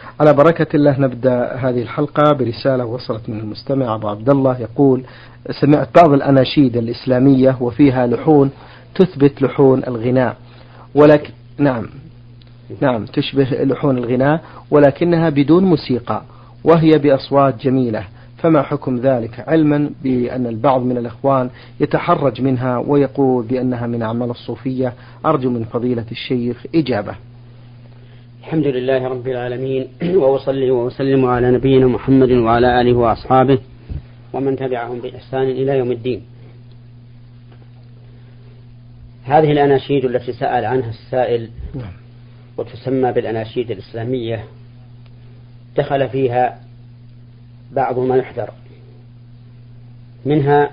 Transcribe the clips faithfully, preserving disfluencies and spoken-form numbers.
على بركة الله نبدأ هذه الحلقة برسالة وصلت من المستمع أبو عبد الله يقول: سمعت بعض الأناشيد الإسلامية وفيها لحون تثبت لحون الغناء، ولكن نعم نعم تشبه لحون الغناء ولكنها بدون موسيقى وهي بأصوات جميلة، فما حكم ذلك؟ علما بأن البعض من الإخوان يتحرج منها ويقول بأنها من أعمال الصوفية. أرجو من فضيلة الشيخ إجابة. الحمد لله رب العالمين، وأصلي وأسلم على نبينا محمد وعلى آله وأصحابه ومن تبعهم بإحسان إلى يوم الدين. هذه الأناشيد التي سأل عنها السائل وتسمى بالأناشيد الإسلامية دخل فيها بعض ما يحذر منها،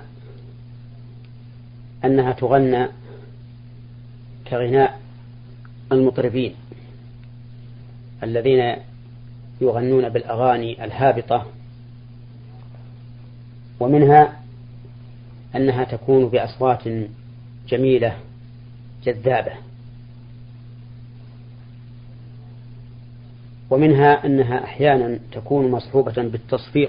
أنها تغنى كغناء المطربين الذين يغنون بالأغاني الهابطة، ومنها أنها تكون بأصوات جميلة جذابة، ومنها أنها أحيانا تكون مصحوبة بالتصفيق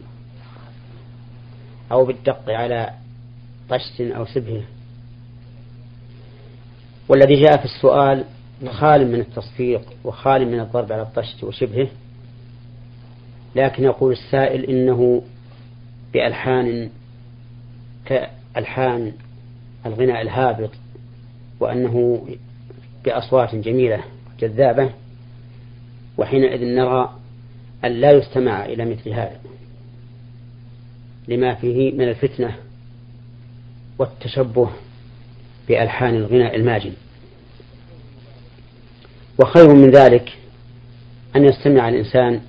أو بالدق على طشت أو شبهه. والذي جاء في السؤال خال من التصفيق وخال من الضرب على الطشت وشبهه، لكن يقول السائل إنه بألحان كألحان الغناء الهابط، وأنه بأصوات جميلة جذابة، وحينئذ نرى أن لا يستمع إلى مثل هذا لما فيه من الفتنة والتشبه بألحان الغناء الماجن. وخير من ذلك أن يستمع الإنسان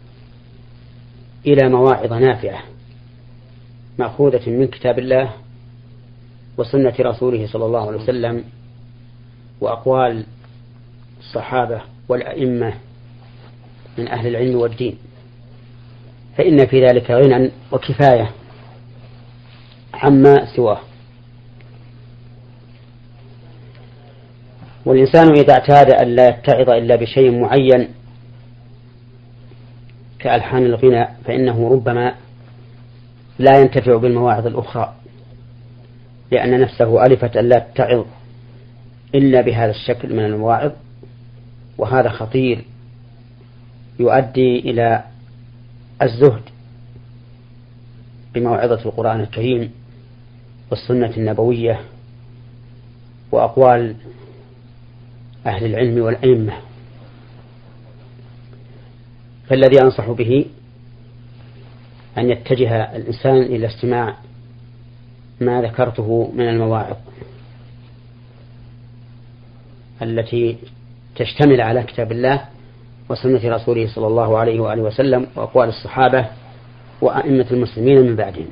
إلى مواعظ نافعة مأخوذة من كتاب الله وسنة رسوله صلى الله عليه وسلم وأقوال الصحابة والأئمة من أهل العلم والدين، فإن في ذلك غنى وكفاية عما سواه. والإنسان إذا اعتاد أن لا يتعظ إلا بشيء معين كألحان الغناء فإنه ربما لا ينتفع بالمواعظ الأخرى، لأن نفسه ألفت أن لا تتعظ إلا بهذا الشكل من المواعظ، وهذا خطير يؤدي إلى الزهد بموعظة القرآن الكريم والسنة النبوية وأقوال أهل العلم والأئمة. فالذي أنصح به أن يتجه الإنسان إلى استماع ما ذكرته من المواعظ التي تشتمل على كتاب الله وسنة رسوله صلى الله عليه وآله وسلم وأقوال الصحابة وأئمة المسلمين من بعدهم.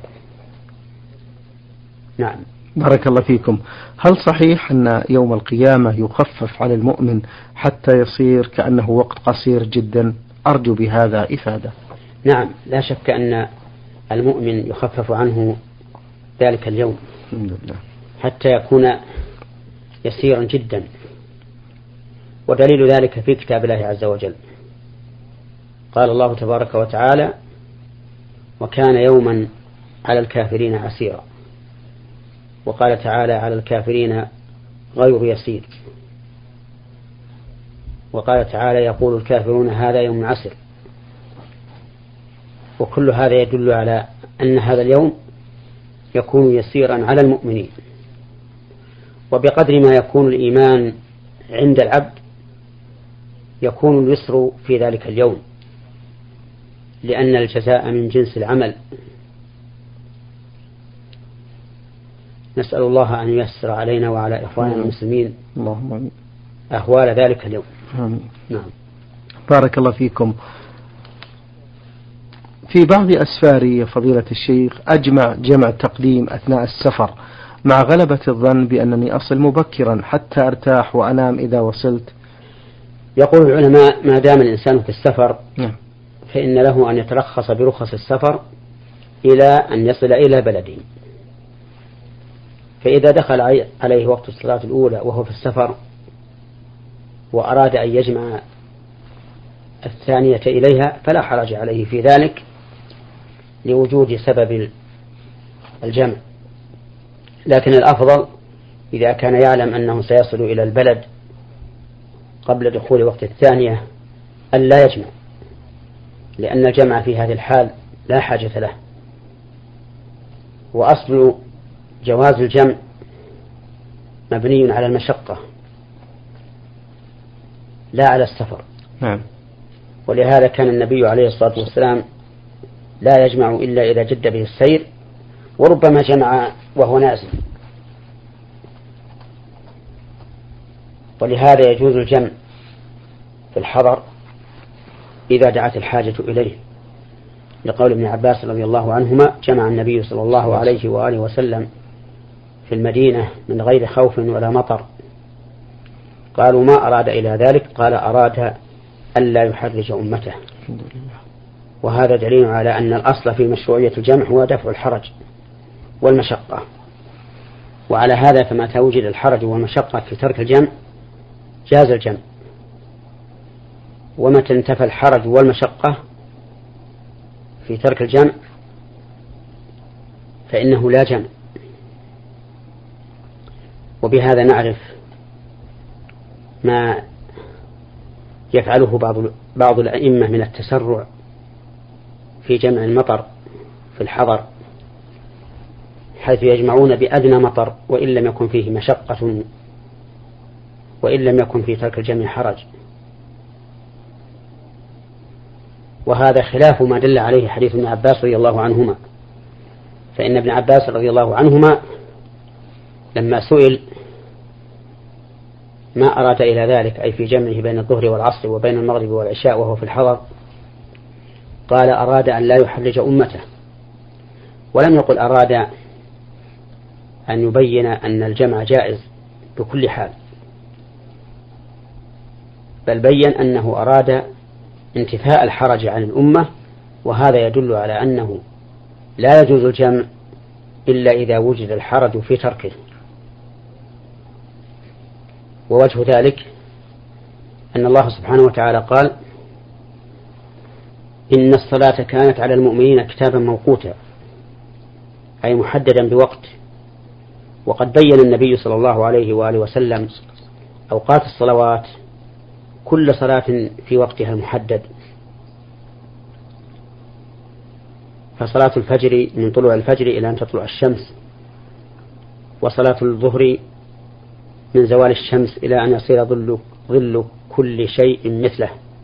نعم. بارك الله فيكم. هل صحيح أن يوم القيامة يخفف على المؤمن حتى يصير كأنه وقت قصير جدا؟ أرجو بهذا إفادة. نعم، لا شك أن المؤمن يخفف عنه ذلك اليوم الحمد لله حتى يكون يسيرا جدا، ودليل ذلك في كتاب الله عز وجل. قال الله تبارك وتعالى: وكان يوما على الكافرين عسيرا. وقال تعالى: على الكافرين غير يسير. وقال تعالى: يقول الكافرون هذا يوم عسر. وكل هذا يدل على أن هذا اليوم يكون يسيرا على المؤمنين، وبقدر ما يكون الإيمان عند العبد يكون اليسر في ذلك اليوم، لأن الجزاء من جنس العمل. نسأل الله أن ييسر علينا وعلى إخواننا المسلمين اللهم أهوال ذلك اليوم. آمين. نعم. بارك الله فيكم. في بعض أسفاري فضيلة الشيخ أجمع جمع تقديم أثناء السفر مع غلبة الظن بأنني أصل مبكرا حتى أرتاح وأنام إذا وصلت. يقول العلماء: ما دام الإنسان في السفر نعم. فإن له أن يترخص برخص السفر إلى أن يصل إلى بلده. فإذا دخل عليه وقت الصلاة الأولى وهو في السفر وأراد أن يجمع الثانية إليها فلا حرج عليه في ذلك لوجود سبب الجمع. لكن الأفضل إذا كان يعلم أنه سيصل إلى البلد قبل دخول وقت الثانية أن لا يجمع، لأن الجمع في هذه الحال لا حاجة له. وأصل جواز الجمع مبني على المشقة لا على السفر. نعم. ولهذا كان النبي عليه الصلاة والسلام لا يجمع إلا إذا جد به السير، وربما جمع وهو نازل. ولهذا يجوز الجمع في الحضر إذا دعت الحاجة إليه، لقول ابن عباس رضي الله عنهما: جمع النبي صلى الله عليه وآله وسلم في المدينة من غير خوف ولا مطر. قالوا: ما أراد إلى ذلك؟ قال: أراد ألا يحرج أمته. وهذا دليل على أن الأصل في مشروعية الجمع هو دفع الحرج والمشقة. وعلى هذا فمتى وجد الحرج والمشقة في ترك الجمع جاز الجمع، ومتى انتفى الحرج والمشقة في ترك الجمع فإنه لا جمع. وبهذا نعرف ما يفعله بعض بعض الأئمة من التسرع في جمع المطر في الحضر، حيث يجمعون بأدنى مطر وإن لم يكن فيه مشقة وإن لم يكن في ترك الجمع حرج. وهذا خلاف ما دل عليه حديث ابن عباس رضي الله عنهما، فإن ابن عباس رضي الله عنهما لما سئل ما أراد إلى ذلك، أي في جمعه بين الظهر والعصر وبين المغرب والعشاء وهو في الحضر، قال: أراد أن لا يحرج أمته. ولم يقل أراد أن يبين أن الجمع جائز بكل حال، بل بين أنه أراد انتفاء الحرج عن الأمة. وهذا يدل على أنه لا يجوز الجمع إلا إذا وجد الحرج في تركه. ووجه ذلك أن الله سبحانه وتعالى قال: إن الصلاة كانت على المؤمنين كتابا موقوتا، أي محددا بوقت. وقد بين النبي صلى الله عليه وآله وسلم أوقات الصلوات كل صلاة في وقتها المحدد. فصلاة الفجر من طلوع الفجر إلى أن تطلع الشمس، وصلاة الظهر من زوال الشمس إلى أن يصير ظل, ظل كل شيء مثله،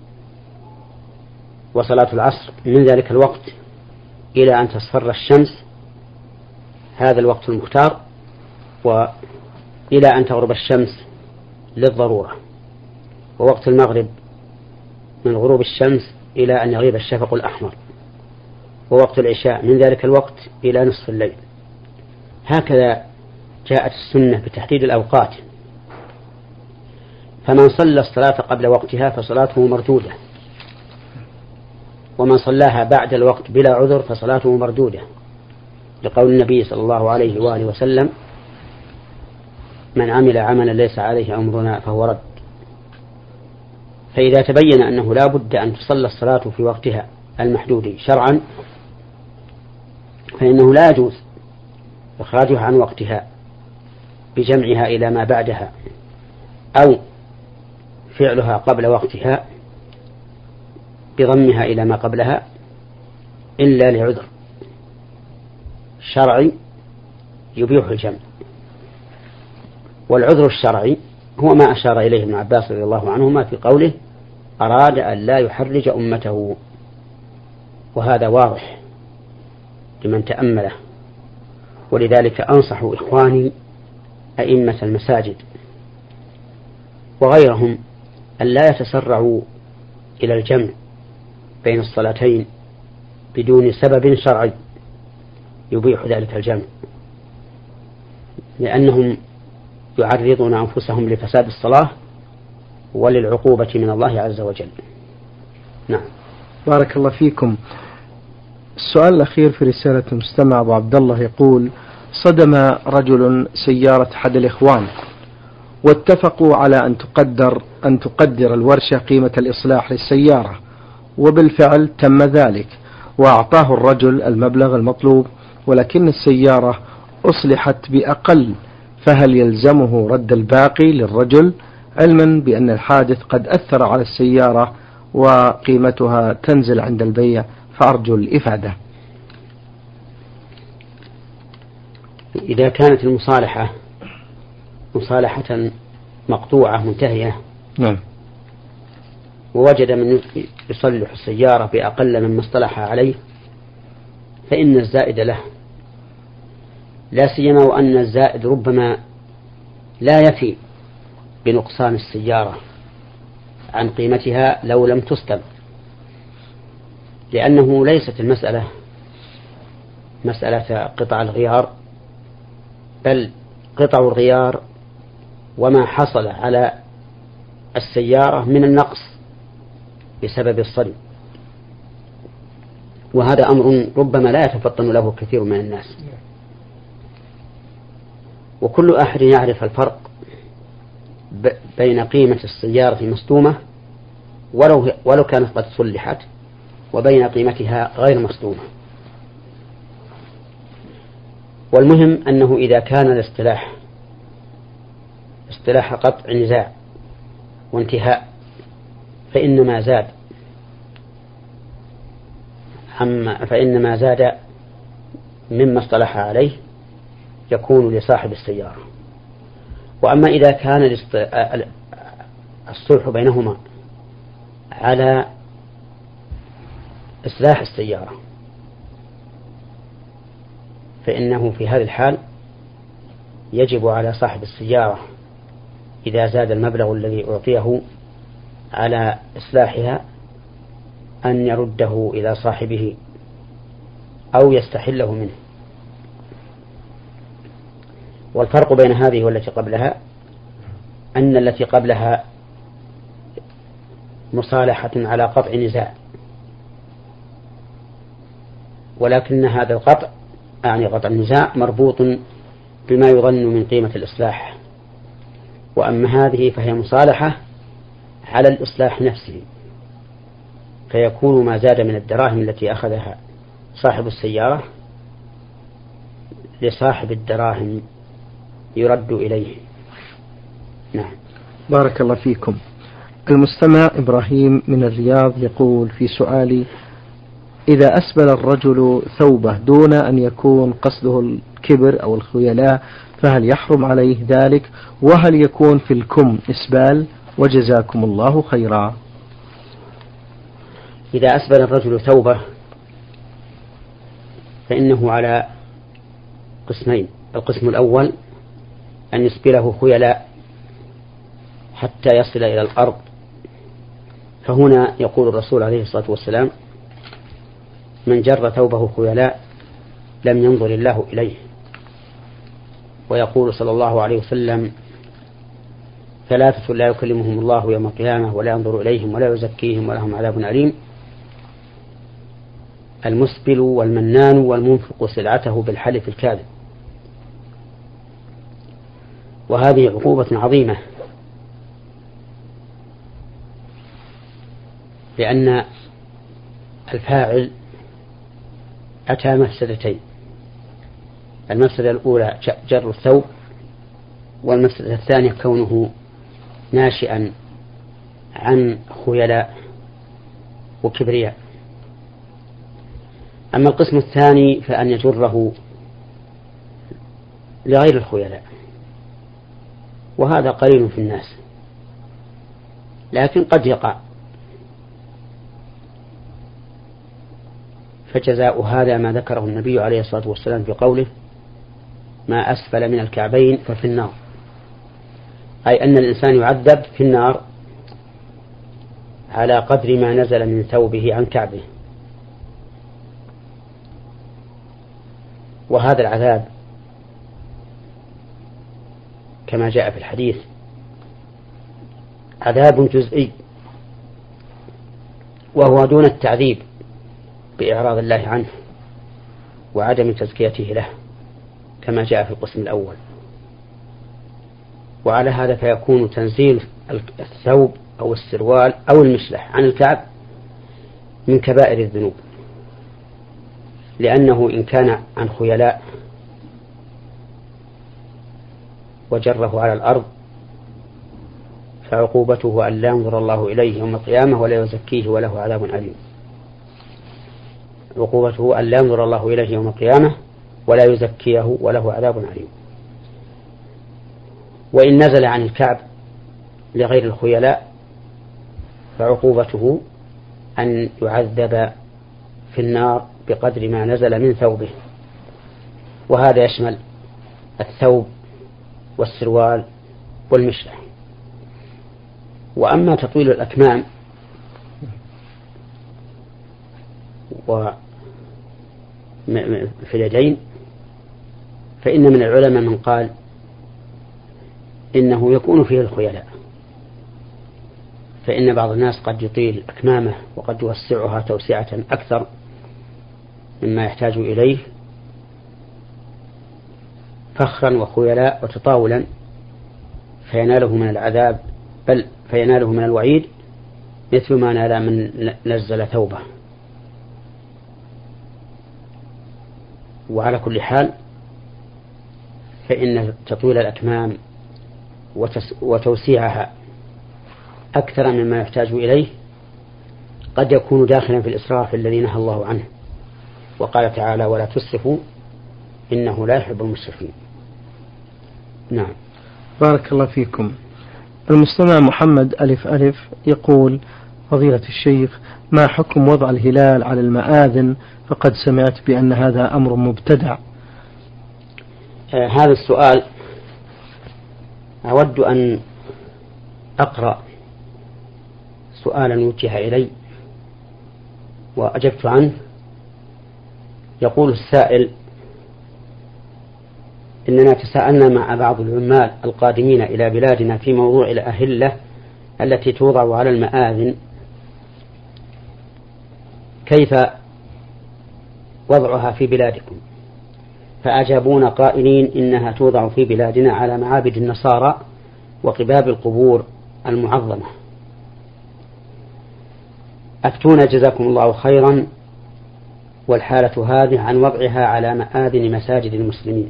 وصلاة العصر من ذلك الوقت إلى أن تصفر الشمس، هذا الوقت المختار، وإلى أن تغرب الشمس للضرورة، ووقت المغرب من غروب الشمس إلى أن يغيب الشفق الأحمر، ووقت العشاء من ذلك الوقت إلى نصف الليل. هكذا جاءت السنة بتحديد الأوقات. فمن صلى الصلاة قبل وقتها فصلاته مردودة، ومن صلاها بعد الوقت بلا عذر فصلاته مردودة، لقول النبي صلى الله عليه وآله وسلم: من عمل عملا ليس عليه أمرنا فهو رد. فإذا تبين أنه لا بد أن تصلى الصلاة في وقتها المحدود شرعا فإنه لا يجوز إخراجها عن وقتها بجمعها إلى ما بعدها أو فعلها قبل وقتها بضمها إلى ما قبلها إلا لعذر شرعي يبيح الجمع. والعذر الشرعي هو ما أشار إليه ابن عباس رضي الله عنهما في قوله: أراد أن لا يحرج أمته. وهذا واضح لمن تأمله. ولذلك أنصح إخواني أئمة المساجد وغيرهم أن لا يتسرعوا إلى الجمع بين الصلاتين بدون سبب شرعي يبيح ذلك الجمع، لأنهم يعرضون أنفسهم لفساد الصلاة وللعقوبة من الله عز وجل. نعم. بارك الله فيكم. السؤال الأخير في رسالة المستمع أبو عبد الله يقول: صدم رجل سيارة أحد الإخوان واتفقوا على أن تقدر أن تقدر الورشة قيمة الإصلاح للسيارة، وبالفعل تم ذلك، وأعطاه الرجل المبلغ المطلوب، ولكن السيارة أصلحت بأقل، فهل يلزمه رد الباقي للرجل، علما بأن الحادث قد أثر على السيارة وقيمتها تنزل عند البيع؟ فأرجو الإفادة. إذا كانت المصالحة مصالحة مقطوعة منتهية، نعم، ووجد من يصلح السيارة بأقل مما اصطلح عليه، فإن الزائد له، لا سيما وأن الزائد ربما لا يفي بنقصان السيارة عن قيمتها لو لم تسلم، لأنه ليست المسألة مسألة قطع الغيار، بل قطع الغيار وما حصل على السيارة من النقص بسبب الصلب، وهذا أمر ربما لا يتفطن له كثير من الناس. وكل أحد يعرف الفرق بين قيمة السيارة المصدومة ولو, ولو كانت قد صلحت، وبين قيمتها غير مصدومة. والمهم أنه إذا كان الاصطلاح اصطلاح قطع نزاع وانتهاء، فإنما زاد فإنما زاد مما اصطلح عليه يكون لصاحب السيارة. وأما إذا كان الصلح بينهما على إصلاح السيارة، فإنه في هذه الحال يجب على صاحب السيارة إذا زاد المبلغ الذي أعطيه على إصلاحها أن يرده إلى صاحبه أو يستحله منه. والفرق بين هذه والتي قبلها أن التي قبلها مصالحة على قطع نزاع، ولكن هذا القطع يعني قطع النزاع مربوط بما يظن من قيمة الإصلاح، وأما هذه فهي مصالحة على الإصلاح نفسه، فيكون ما زاد من الدراهم التي أخذها صاحب السيارة لصاحب الدراهم يرد إليه. نعم. بارك الله فيكم. المستمع إبراهيم من الرياض يقول في سؤالي: إذا أسبل الرجل ثوبه دون أن يكون قصده الكبر أو الخيلاء فهل يحرم عليه ذلك؟ وهل يكون في الكم إسبال؟ وجزاكم الله خيرا. إذا أسبل الرجل ثوبه فإنه على قسمين: القسم الأول أن يسبله خيلاء حتى يصل إلى الأرض، فهنا يقول الرسول عليه الصلاة والسلام: من جر ثوبه خيلاء لم ينظر الله إليه. ويقول صلى الله عليه وسلم: ثلاثة لا يكلمهم الله يوم القيامة ولا ينظر إليهم ولا يزكيهم ولهم عذاب أليم: المسبل والمنان والمنفق سلعته بالحلف الكاذب. وهذه عقوبة عظيمة، لأن الفاعل أتى مفسدتين: المفسدة الأولى جر الثوب، والمفسدة الثانية كونه ناشئا عن خيلاء وكبرياء. أما القسم الثاني فأن يجره لغير الخيلاء، وهذا قليل في الناس لكن قد يقع، فجزاء هذا ما ذكره النبي عليه الصلاة والسلام في قوله: ما أسفل من الكعبين ففي النار، أي أن الإنسان يعذب في النار على قدر ما نزل من ثوبه عن كعبه. وهذا العذاب كما جاء في الحديث عذاب جزئي، وهو دون التعذيب بإعراض الله عنه وعدم تزكيته له كما جاء في القسم الأول. وعلى هذا فيكون تنزيل الثوب أو السروال أو المشلح عن الكعب من كبائر الذنوب، لأنه إن كان عن خيلاء وجره على الأرض فعقوبته أن لا ينظر الله إليه يوم القيامة ولا يزكيه وله عذاب أليم. عقوبته أن لا ينظر الله إليه يوم القيامة ولا يزكيه وله عذاب أليم. وإن نزل عن الكعب لغير الخيلاء فعقوبته أن يعذب في النار بقدر ما نزل من ثوبه، وهذا يشمل الثوب والسروال والمشلح. وأما تطويل الأكمام في اليدين فإن من العلماء من قال إنه يكون فيه الخيلاء، فإن بعض الناس قد يطيل أكمامه وقد يوسعها توسعة أكثر مما يحتاج إليه فخرا وخيلاء وتطاولا فيناله من العذاب، بل فيناله من الوعيد مثل ما نال من نزل ثوبه. وعلى كل حال فإن تطويل الأكمام وتوسيعها أكثر مما يحتاج إليه قد يكون داخلا في الإسراف الذي نهى الله عنه، وقال تعالى ولا تسرفوا إنه لا يحب المسرفين. نعم. بارك الله فيكم. المستمع محمد ألف ألف يقول فضيلة الشيخ ما حكم وضع الهلال على المآذن، فقد سمعت بأن هذا أمر مبتدع. آه هذا السؤال أود أن أقرأ سؤالا وجه إلي وأجبت عنه. يقول السائل إننا تساءلنا مع بعض العمال القادمين إلى بلادنا في موضوع الأهلة التي توضع على المآذن كيف وضعها في بلادكم، فأجابونا قائلين إنها توضع في بلادنا على معابد النصارى وقباب القبور المعظمة. أفتونا جزاكم الله خيرا، والحالة هذه عن وضعها على مآذن مساجد المسلمين.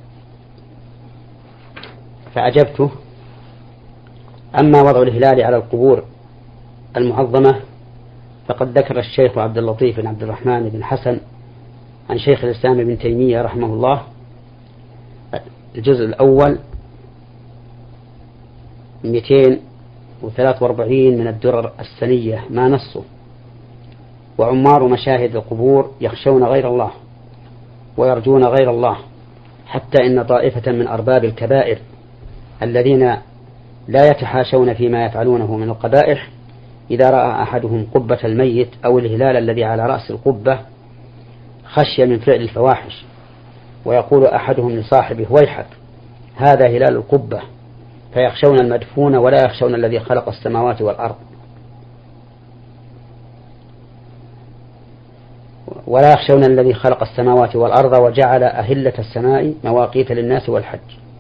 فأجبته أما وضع الهلال على القبور المعظمة فقد ذكر الشيخ عبد اللطيف بن عبد الرحمن بن حسن عن شيخ الإسلام ابن تيمية رحمه الله الجزء الأول مئتين وثلاث وأربعين من الدرر السنية ما نصه: وعمار مشاهد القبور يخشون غير الله ويرجون غير الله، حتى إن طائفة من أرباب الكبائر الذين لا يتحاشون فيما يفعلونه من القبائح إذا رأى أحدهم قبة الميت أو الهلال الذي على رأس القبة خشي من فعل الفواحش، ويقول أحدهم لصاحبه ويحك هذا هلال القبة، فيخشون المدفون ولا يخشون الذي خلق السماوات والأرض ولا يخشون الذي خلق السماوات والأرض وجعل أهلة السماء مواقيت للناس والحج.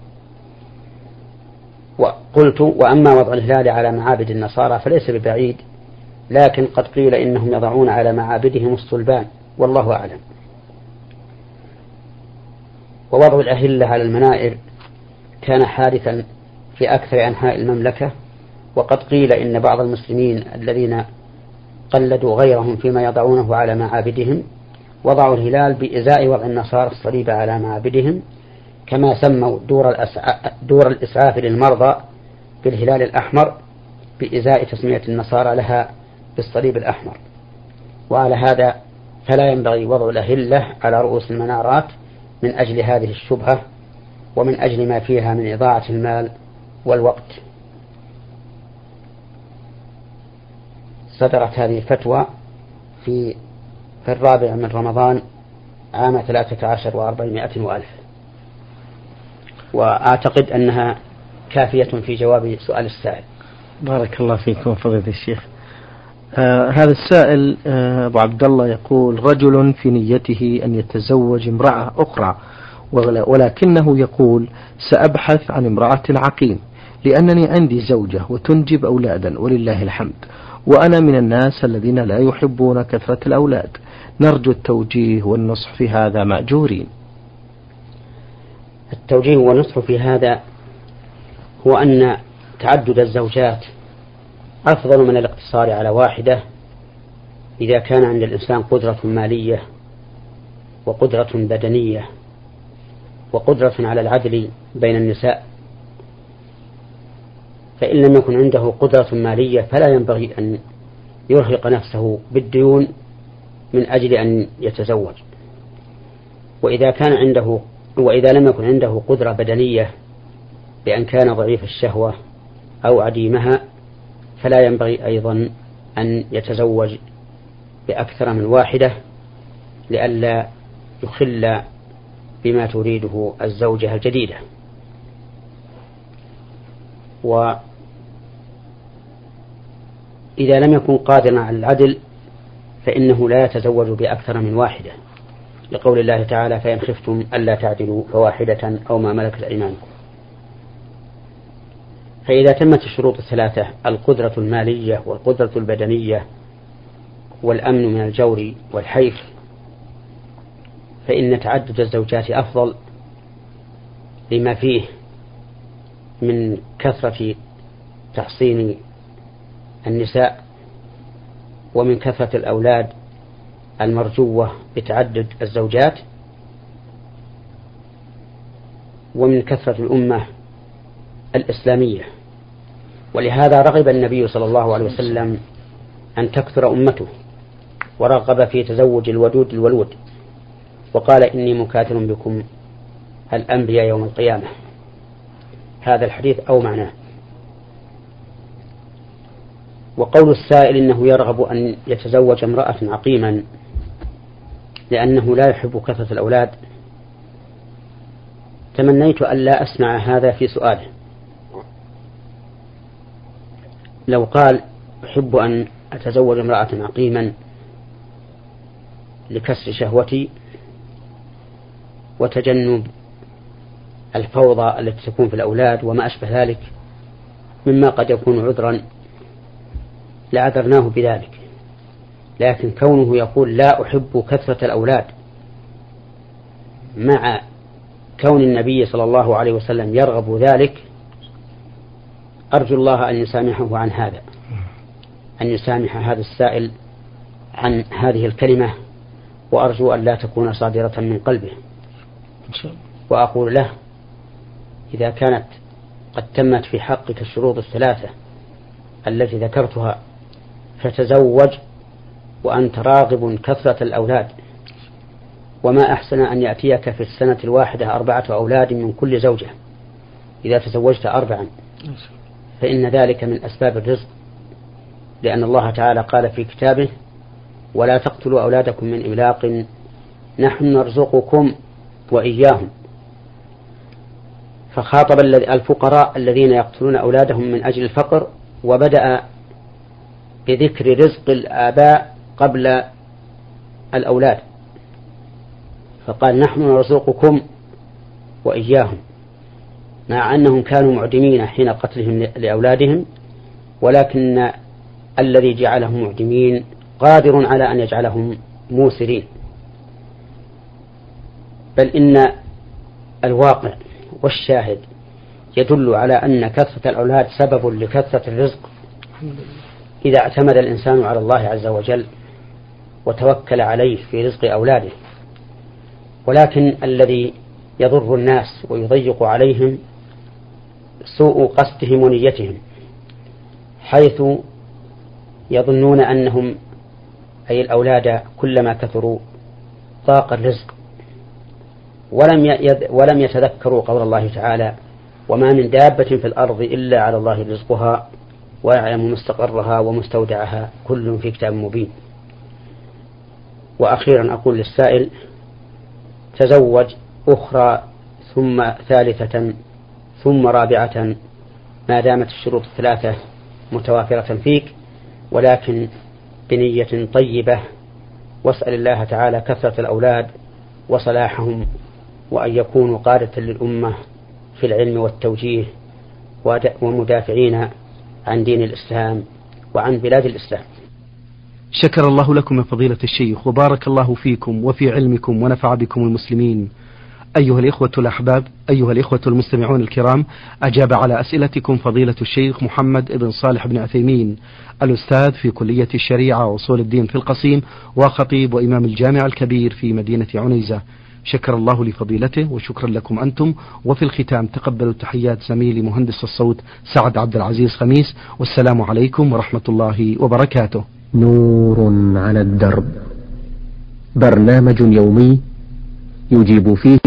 وقلت وأما وضع الهلال على معابد النصارى فليس ببعيد، لكن قد قيل إنهم يضعون على معابدهم الصلبان والله أعلم. ووضع الأهلة على المنائر كان حادثا في أكثر أنحاء المملكة، وقد قيل إن بعض المسلمين الذين قلدوا غيرهم فيما يضعونه على معابدهم وضعوا الهلال بإزاء وضع النصارى الصليب على معابدهم، كما سموا دور, دور الإسعاف للمرضى بالهلال الأحمر بإزاء تسمية النصارى لها بالصليب الأحمر. وعلى هذا فلا ينبغي وضع الأهلة على رؤوس المنارات من أجل هذه الشبهة ومن أجل ما فيها من إضاعة المال والوقت. صدرت هذه الفتوى في في الرابع من رمضان عام ثلاثة عشر وأربعمائة وألف، وأعتقد أنها كافية في جواب سؤال السائل. بارك الله فيكم فضيلة الشيخ. آه هذا السائل آه أبو عبد الله يقول رجل في نيته أن يتزوج امرأة أخرى، ولكنه يقول سأبحث عن امرأة عقيم لأنني عندي زوجة وتنجب أولادا ولله الحمد، وأنا من الناس الذين لا يحبون كثرة الأولاد، نرجو التوجيه والنصح في هذا مأجورين. التوجيه والنصح في هذا هو أن تعدد الزوجات أفضل من الاقتصار على واحدة إذا كان عند الإنسان قدرة مالية وقدرة بدنية وقدرة على العدل بين النساء. فإن لم يكن عنده قدرة مالية فلا ينبغي أن يرهق نفسه بالديون من أجل أن يتزوج. وإذا كان عنده وإذا لم يكن عنده قدرة بدنية بأن كان ضعيف الشهوة أو عديمها فلا ينبغي أيضا أن يتزوج بأكثر من واحدة لئلا يخل بما تريده الزوجة الجديدة. وإذا لم يكن قادرا على العدل فإنه لا يتزوج بأكثر من واحدة، لقول الله تعالى: فإن خفتم ألا تعدلوا فواحدة أو ما ملكت أيمانكم. فإذا تمت الشروط الثلاثة: القدرة المالية والقدرة البدنية والأمن من الجور والحيف، فإن تعدد الزوجات أفضل لما فيه من كثرة تحصين النساء ومن كثرة الأولاد المرجوة بتعدد الزوجات ومن كثرة الأمة الإسلامية. ولهذا رغب النبي صلى الله عليه وسلم أن تكثر أمته، ورغب في تزوج الودود الولود، وقال: إني مكاثر بكم الأنبياء يوم القيامة. هذا الحديث أو معناه. وقول السائل إنه يرغب أن يتزوج امرأة عقيما لأنه لا يحب كثرة الأولاد، تمنيت أن لا أسمع هذا في سؤاله. لو قال: أحب أن أتزوج امرأة عقيما لكسر شهوتي وتجنب الفوضى التي تكون في الأولاد وما أشبه ذلك مما قد يكون عذرا لعذرناه بذلك. لكن كونه يقول: لا أحب كثرة الأولاد، مع كون النبي صلى الله عليه وسلم يرغب ذلك، أرجو الله أن يسامحه عن هذا، أن يسامح هذا السائل عن هذه الكلمة، وأرجو أن لا تكون صادرة من قلبه. وأقول له: إذا كانت قد تمت في حقك الشروط الثلاثة التي ذكرتها فتزوج وأنت راغب كثرة الأولاد، وما أحسن أن يأتيك في السنة الواحدة أربعة أولاد من كل زوجة إذا تزوجت أربعا، فإن ذلك من أسباب الرزق، لأن الله تعالى قال في كتابه: ولا تقتلوا أولادكم من إملاق نحن نرزقكم وإياهم. فخاطب الفقراء الذين يقتلون أولادهم من أجل الفقر، وبدأ بذكر رزق الآباء قبل الأولاد، فقال: نحن نرزقكم وإياهم، مع أنهم كانوا معدمين حين قتلهم لأولادهم، ولكن الذي جعلهم معدمين قادر على أن يجعلهم موسرين. بل إن الواقع والشاهد يدل على أن كثرة الأولاد سبب لكثرة الرزق إذا اعتمد الإنسان على الله عز وجل وتوكل عليه في رزق أولاده. ولكن الذي يضر الناس ويضيق عليهم سوء قصدهم ونيتهم، حيث يظنون أنهم أي الأولاد كلما كثروا ضاق الرزق، ولم ولم يتذكروا قول الله تعالى: وما من دابة في الأرض إلا على الله رزقها ويعلم مستقرها ومستودعها كل في كتاب مبين. وأخيرا أقول للسائل: تزوج أخرى ثم ثالثة ثم رابعة ما دامت الشروط الثلاثة متوافرة فيك، ولكن بنية طيبة، واسأل الله تعالى كثرة الأولاد وصلاحهم، وأن يكونوا قادة للأمة في العلم والتوجيه ومدافعين عن دين الإسلام وعن بلاد الإسلام. شكر الله لكم يا فضيلة الشيخ، وبارك الله فيكم وفي علمكم ونفع بكم المسلمين. أيها الإخوة الأحباب، أيها الإخوة المستمعون الكرام، أجاب على أسئلتكم فضيلة الشيخ محمد بن صالح بن عثيمين، الأستاذ في كلية الشريعة وأصول الدين في القصيم، وخطيب وإمام الجامع الكبير في مدينة عنيزة. شكر الله لفضيلته وشكرا لكم أنتم. وفي الختام تقبلوا تحيات زميلي مهندس الصوت سعد عبد العزيز خميس، والسلام عليكم ورحمة الله وبركاته. نور على الدرب، برنامج يومي يجيب فيه